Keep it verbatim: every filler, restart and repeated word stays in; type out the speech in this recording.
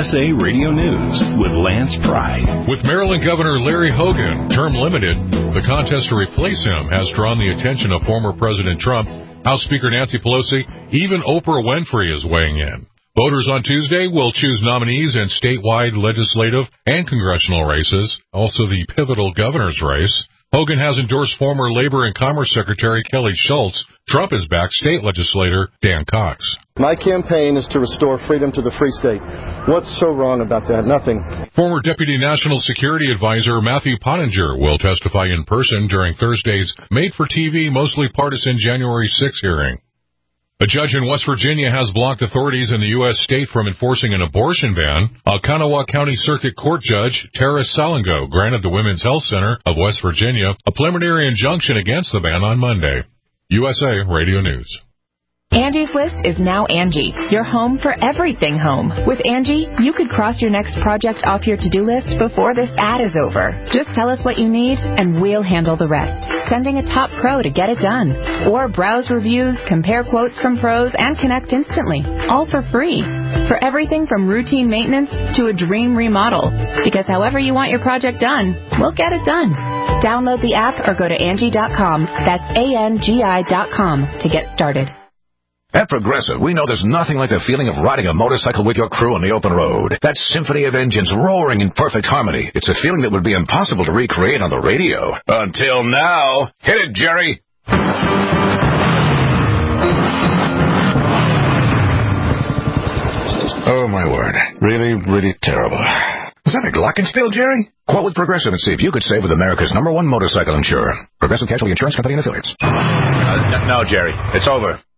S A Radio News with Lance Pride. With Maryland Governor Larry Hogan, term limited, the contest to replace him has drawn the attention of former President Trump, House Speaker Nancy Pelosi, even Oprah Winfrey is weighing in. Voters on Tuesday will choose nominees in statewide legislative and congressional races, also the pivotal governor's race. Hogan has endorsed former Labor and Commerce Secretary Kelly Schultz. Trump has backed state legislator Dan Cox. My campaign is to restore freedom to the free state. What's so wrong about that? Nothing. Former Deputy National Security Advisor Matthew Pottinger will testify in person during Thursday's made-for-T V, mostly partisan January sixth hearing. A judge in West Virginia has blocked authorities in the U S state from enforcing an abortion ban. A Kanawha County Circuit Court Judge, Tara Salango, granted the Women's Health Center of West Virginia a preliminary injunction against the ban on Monday. U S A Radio News. Angie's List is now Angie, your home for everything home. With Angie, you could cross your next project off your to-do list before this ad is over. Just tell us what you need, and we'll handle the rest. Sending a top pro to get it done. Or browse reviews, compare quotes from pros, and connect instantly. All for free. For everything from routine maintenance to a dream remodel. Because however you want your project done, we'll get it done. Download the app or go to Angie dot com. That's A N G I dot com to get started. At Progressive, we know there's nothing like the feeling of riding a motorcycle with your crew on the open road. That symphony of engines roaring in perfect harmony. It's a feeling that would be impossible to recreate on the radio. Until now. Hit it, Jerry. Oh, my word. Really, really terrible. Was that a glockenspiel, Jerry? Quote with Progressive and see if you could save with America's number one motorcycle insurer. Progressive Casualty Insurance Company and Affiliates. Uh, no, Jerry. It's over.